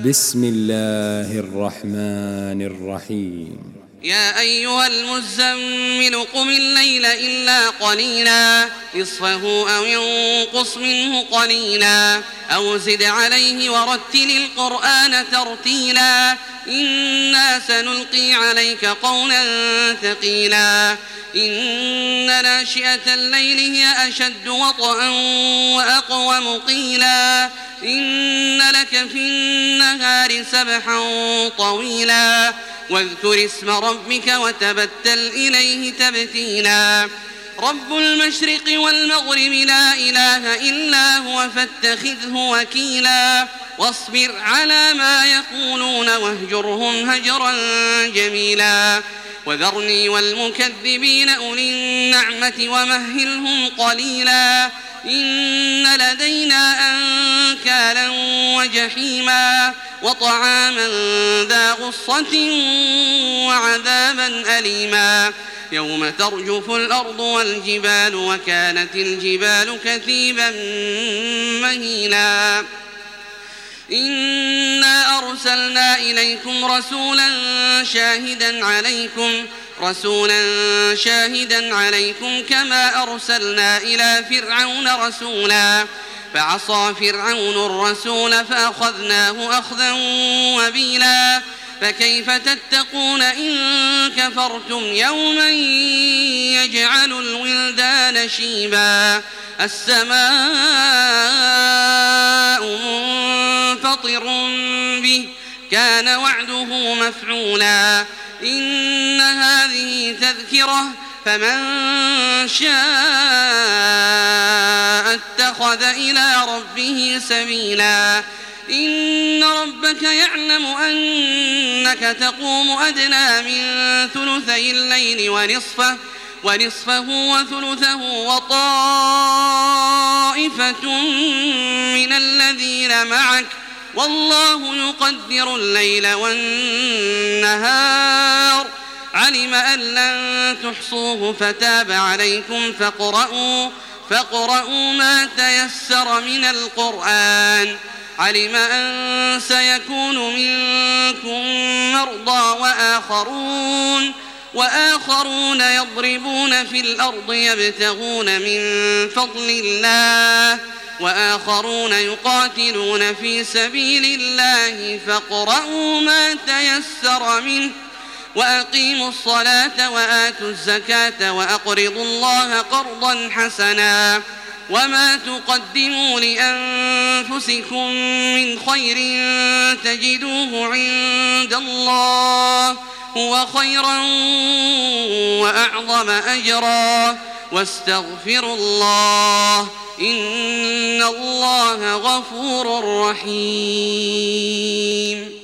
بسم الله الرحمن الرحيم. يا أيها المزمل قم الليل إلا قليلا نصفه أو ينقص منه قليلا أو زد عليه ورتل القرآن ترتيلا إنا سنلقي عليك قولا ثقيلا إن ناشئة الليل هي أشد وطئا وأقوم قيلا إن لك في النهار سبحا طويلا واذكر اسم ربك وتبتل إليه تبتيلا رب المشرق والمغرب لا إله إلا هو فاتخذه وكيلا واصبر على ما يقولون واهجرهم هجرا جميلا وذرني والمكذبين أولي النعمة ومهلهم قليلا إن لدينا أنكالا وجحيما وطعاما ذا غصة وعذابا أليما يوم ترجف الأرض والجبال وكانت الجبال كثيبا مهيلا إنا أرسلنا إليكم رسولا شاهدا عليكم كما أرسلنا إلى فرعون رسولا فعصى فرعون الرسول فأخذناه أخذا وبيلا فكيف تتقون إن كفرتم يوما يجعل الولدان شيبا السماء منفطر به كان وعده مفعولا إن هذه تذكرة فمن شاء اتخذ إلى ربه سبيلا إن ربك يعلم أنك تقوم أدنى من ثلثي الليل ونصفه وثلثه وطائفة من الذين معك والله يقدر الليل والنهار علم أن لن تحصوه فتاب عليكم فاقرؤوا ما تيسر من القرآن علم أن سيكون منكم مرضى وآخرون يضربون في الأرض يبتغون من فضل الله وآخرون يقاتلون في سبيل الله فاقرؤوا ما تيسر منه وأقيموا الصلاة وآتوا الزكاة وأقرضوا الله قرضا حسنا وما تقدموا لأنفسكم من خير تجدوه عند الله هو خيرا وأعظم أجرا واستغفروا الله إن الله غفور رحيم.